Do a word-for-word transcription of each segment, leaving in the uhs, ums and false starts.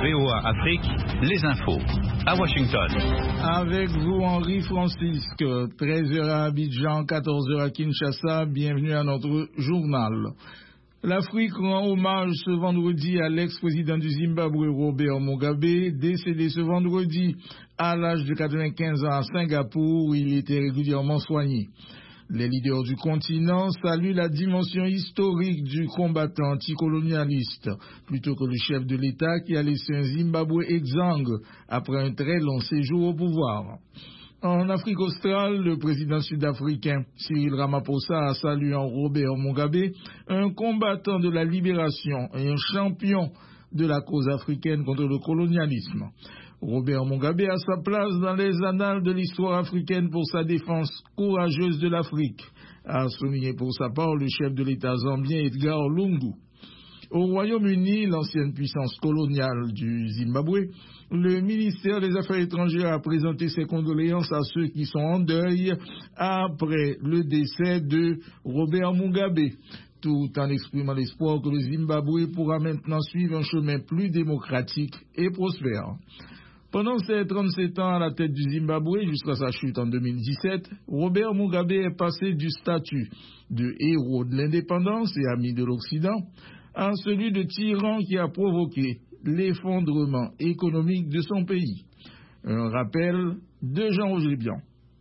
V O A Afrique, les infos. À Washington. Avec vous, Henri Francisque, treize heures à Abidjan, quatorze heures à Kinshasa. Bienvenue à notre journal. L'Afrique rend hommage ce vendredi à l'ex-président du Zimbabwe, Robert Mugabe, décédé ce vendredi à l'âge de quatre-vingt-quinze ans à Singapour, où il était régulièrement soigné. Les leaders du continent saluent la dimension historique du combattant anticolonialiste, plutôt que le chef de l'État qui a laissé un Zimbabwe exsangue après un très long séjour au pouvoir. En Afrique australe, le président sud-africain Cyril Ramaphosa a salué Robert Mugabe, un combattant de la libération et un champion de la cause africaine contre le colonialisme. Robert Mugabe a sa place dans les annales de l'histoire africaine pour sa défense courageuse de l'Afrique, a souligné pour sa part le chef de l'État zambien Edgar Lungu. Au Royaume-Uni, l'ancienne puissance coloniale du Zimbabwe, le ministère des Affaires étrangères a présenté ses condoléances à ceux qui sont en deuil après le décès de Robert Mugabe, tout en exprimant l'espoir que le Zimbabwe pourra maintenant suivre un chemin plus démocratique et prospère. Pendant ses trente-sept ans à la tête du Zimbabwe jusqu'à sa chute en deux mille dix-sept, Robert Mugabe est passé du statut de héros de l'indépendance et ami de l'Occident à celui de tyran qui a provoqué l'effondrement économique de son pays. Un rappel de Jean-Roger Bian.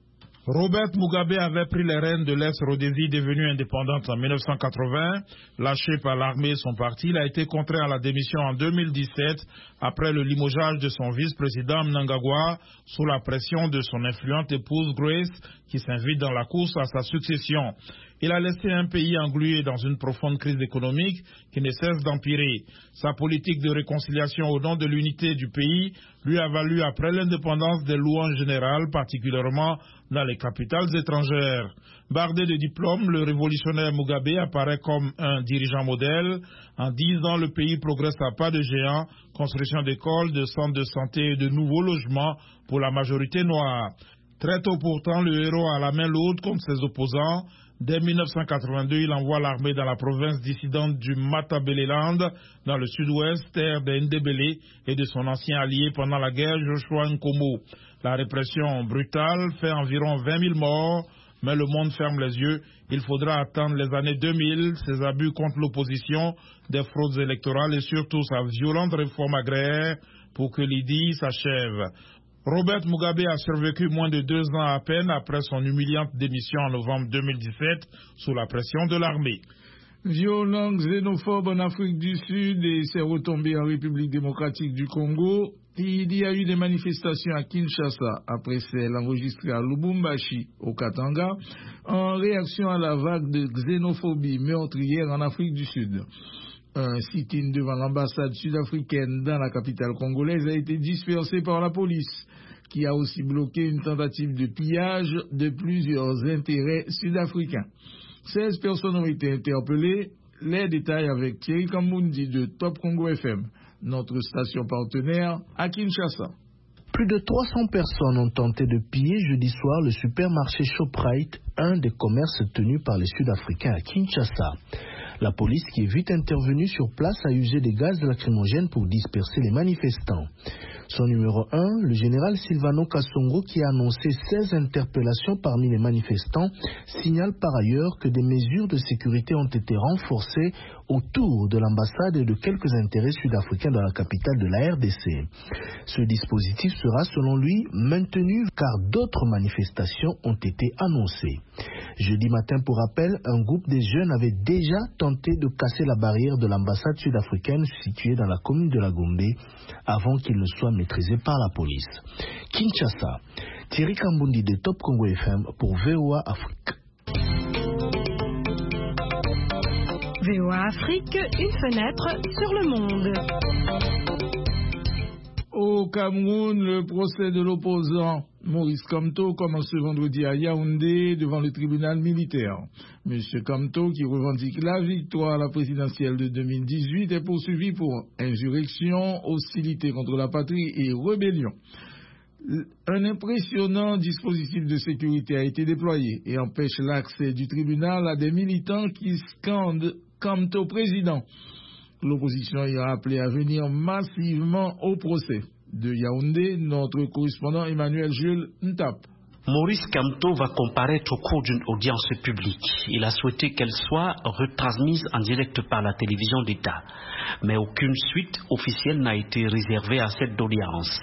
Robert Mugabe avait pris les rênes de l'ex-Rhodésie devenue indépendante en mille neuf cent quatre-vingts. Lâché par l'armée et son parti, il a été contraint à la démission en deux mille dix-sept après le limogeage de son vice-président Mnangagwa sous la pression de son influente épouse Grace qui s'invite dans la course à sa succession. Il a laissé un pays englué dans une profonde crise économique qui ne cesse d'empirer. Sa politique de réconciliation au nom de l'unité du pays lui a valu après l'indépendance des louanges générales, particulièrement dans les capitales étrangères. Bardé de diplômes, le révolutionnaire Mugabe apparaît comme un dirigeant modèle. En dix ans, le pays progresse à pas de géant, construction d'écoles, de centres de santé et de nouveaux logements pour la majorité noire. Très tôt pourtant, le héros a la main lourde contre ses opposants. Dès mille neuf cent quatre-vingt-deux, il envoie l'armée dans la province dissidente du Matabeleland, dans le sud-ouest, terre des Ndebele et de son ancien allié pendant la guerre Joshua Nkomo. La répression brutale fait environ vingt mille morts, mais le monde ferme les yeux. Il faudra attendre les années deux mille, ses abus contre l'opposition, des fraudes électorales et surtout sa violente réforme agraire pour que l'I D I s'achève. Robert Mugabe a survécu moins de deux ans à peine après son humiliante démission en novembre deux mille dix-sept sous la pression de l'armée. Violence xénophobe en Afrique du Sud et ses retombées en République démocratique du Congo. Il y a eu des manifestations à Kinshasa après celles enregistrées à Lubumbashi, au Katanga, en réaction à la vague de xénophobie meurtrière en Afrique du Sud. Un sit-in devant l'ambassade sud-africaine dans la capitale congolaise a été dispersé par la police, qui a aussi bloqué une tentative de pillage de plusieurs intérêts sud-africains. seize personnes ont été interpellées. Les détails avec Thierry Kambundi de Top Congo F M, notre station partenaire à Kinshasa. Plus de trois cents personnes ont tenté de piller jeudi soir le supermarché Shoprite, un des commerces tenus par les Sud-Africains à Kinshasa. La police, qui est vite intervenue sur place, a usé des gaz lacrymogènes pour disperser les manifestants. Son numéro un, le général Silvano Kasongo, qui a annoncé seize interpellations parmi les manifestants, signale par ailleurs que des mesures de sécurité ont été renforcées autour de l'ambassade et de quelques intérêts sud-africains dans la capitale de la R D C. Ce dispositif sera, selon lui, maintenu car d'autres manifestations ont été annoncées. Jeudi matin, pour rappel, un groupe de jeunes avait déjà tenté de casser la barrière de l'ambassade sud-africaine située dans la commune de la Gombe avant qu'il ne soit maîtrisé par la police. Kinshasa, Thierry Kambundi de Top Congo F M pour V O A Afrique. V O A Afrique, une fenêtre sur le monde. Au Cameroun, le procès de l'opposant Maurice Kamto commence ce vendredi à Yaoundé devant le tribunal militaire. Monsieur Kamto, qui revendique la victoire à la présidentielle de deux mille dix-huit, est poursuivi pour insurrection, hostilité contre la patrie et rébellion. Un impressionnant dispositif de sécurité a été déployé et empêche l'accès du tribunal à des militants qui scandent Kamto président. L'opposition y a appelé à venir massivement au procès. De Yaoundé, notre correspondant Emmanuel Jules Ntap. Maurice Kamto va comparaître au cours d'une audience publique. Il a souhaité qu'elle soit retransmise en direct par la télévision d'État. Mais aucune suite officielle n'a été réservée à cette audience.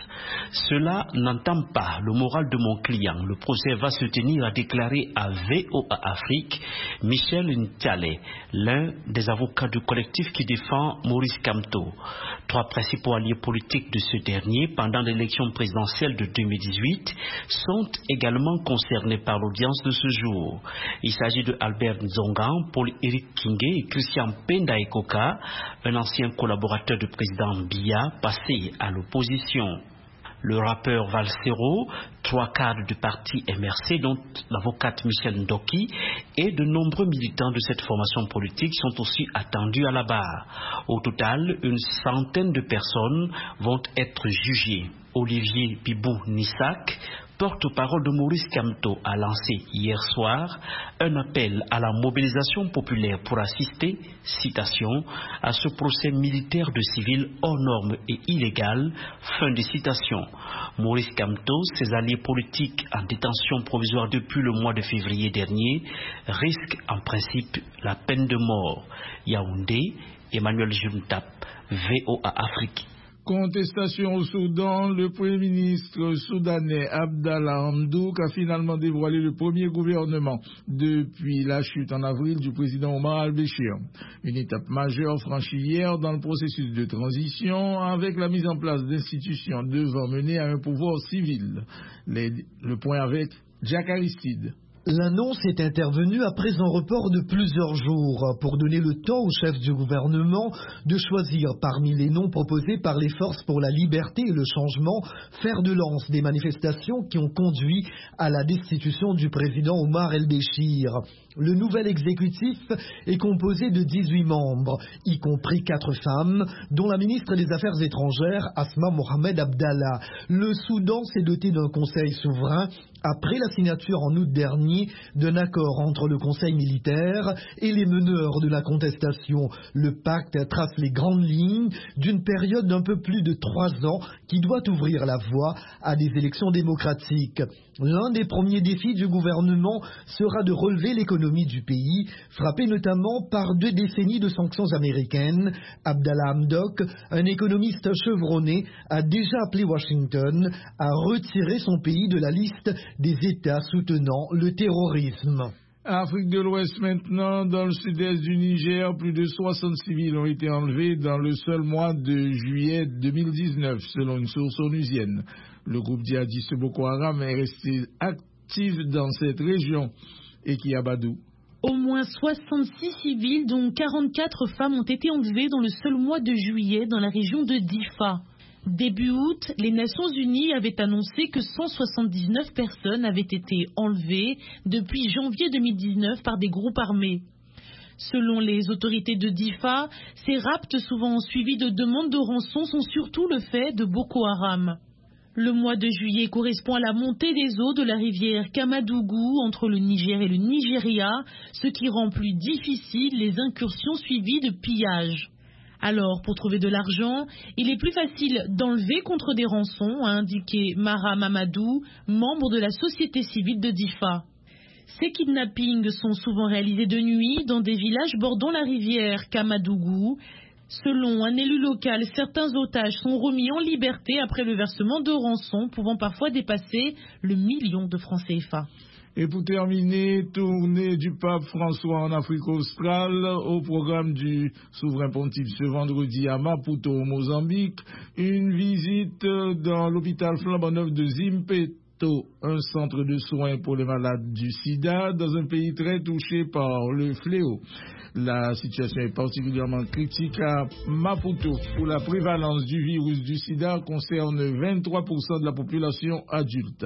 Cela n'entame pas le moral de mon client. Le procès va se tenir, a déclaré à V O A Afrique Michel Ntale, l'un des avocats du collectif qui défend Maurice Kamto. Trois principaux alliés politiques de ce dernier pendant l'élection présidentielle de deux mille dix-huit sont également concernés par l'audience de ce jour. Il s'agit de Albert Nzongan, Paul-Éric Kingé et Christian Penda Ekoka, un ancien collaborateur du président Biya passé à l'opposition. Le rappeur Valsero, trois cadres du parti M R C, dont l'avocate Michel Ndoki, et de nombreux militants de cette formation politique sont aussi attendus à la barre. Au total, une centaine de personnes vont être jugées. Olivier Bibou Nissak, porte-parole de Maurice Kamto, a lancé hier soir un appel à la mobilisation populaire pour assister, citation, à ce procès militaire de civils hors normes et illégal, fin de citation. Maurice Kamto, ses alliés politiques en détention provisoire depuis le mois de février dernier, risquent en principe la peine de mort. Yaoundé, Emmanuel Juntap, V O A Afrique. Contestation au Soudan, le Premier ministre soudanais Abdallah Hamdouk a finalement dévoilé le premier gouvernement depuis la chute en avril du président Omar al-Béchir. Une étape majeure franchie hier dans le processus de transition avec la mise en place d'institutions devant mener à un pouvoir civil. Les, le point avec Jack Aristide. L'annonce est intervenue après un report de plusieurs jours pour donner le temps au chef du gouvernement de choisir parmi les noms proposés par les forces pour la liberté et le changement, fer de lance des manifestations qui ont conduit à la destitution du président Omar el-Béchir. Le nouvel exécutif est composé de dix-huit membres, y compris quatre femmes, dont la ministre des Affaires étrangères, Asma Mohamed Abdallah. Le Soudan s'est doté d'un conseil souverain après la signature en août dernier d'un accord entre le conseil militaire et les meneurs de la contestation. Le pacte trace les grandes lignes d'une période d'un peu plus de trois ans qui doit ouvrir la voie à des élections démocratiques. L'un des premiers défis du gouvernement sera de relever l'économie du pays, frappée notamment par deux décennies de sanctions américaines. Abdallah Hamdok, un économiste chevronné, a déjà appelé Washington à retirer son pays de la liste des États soutenant le terrorisme. Afrique de l'Ouest maintenant, dans le sud-est du Niger, plus de soixante civils ont été enlevés dans le seul mois de juillet deux mille dix-neuf, selon une source onusienne. Le groupe djihadiste Boko Haram est resté actif dans cette région. Et qui Abadou. Au moins soixante-six civils, dont quarante-quatre femmes, ont été enlevés dans le seul mois de juillet dans la région de Difa. Début août, les Nations Unies avaient annoncé que cent soixante-dix-neuf personnes avaient été enlevées depuis janvier deux mille dix-neuf par des groupes armés. Selon les autorités de Difa, ces rapts, souvent suivis de demandes de rançon, sont surtout le fait de Boko Haram. Le mois de juillet correspond à la montée des eaux de la rivière Kamadougou entre le Niger et le Nigeria, ce qui rend plus difficile les incursions suivies de pillages. Alors, pour trouver de l'argent, il est plus facile d'enlever contre des rançons, a indiqué Mara Mamadou, membre de la société civile de Difa. Ces kidnappings sont souvent réalisés de nuit dans des villages bordant la rivière Kamadougou. Selon un élu local, certains otages sont remis en liberté après le versement de rançons pouvant parfois dépasser le million de francs C F A. Et pour terminer, tournée du pape François en Afrique australe au programme du souverain pontife ce vendredi à Maputo au Mozambique, une visite dans l'hôpital flambant neuf de Zimpeto, un centre de soins pour les malades du sida dans un pays très touché par le fléau. La situation est particulièrement critique à Maputo où la prévalence du virus du sida concerne vingt-trois pour cent de la population adulte.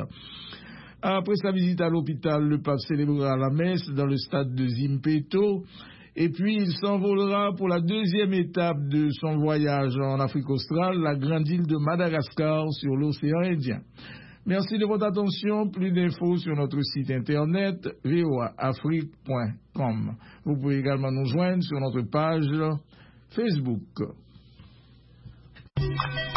Après sa visite à l'hôpital, le pape célébrera la messe dans le stade de Zimpeto et puis il s'envolera pour la deuxième étape de son voyage en Afrique australe, la grande île de Madagascar sur l'océan Indien. Merci de votre attention. Plus d'infos sur notre site internet v o a afrique point com. Vous pouvez également nous joindre sur notre page Facebook.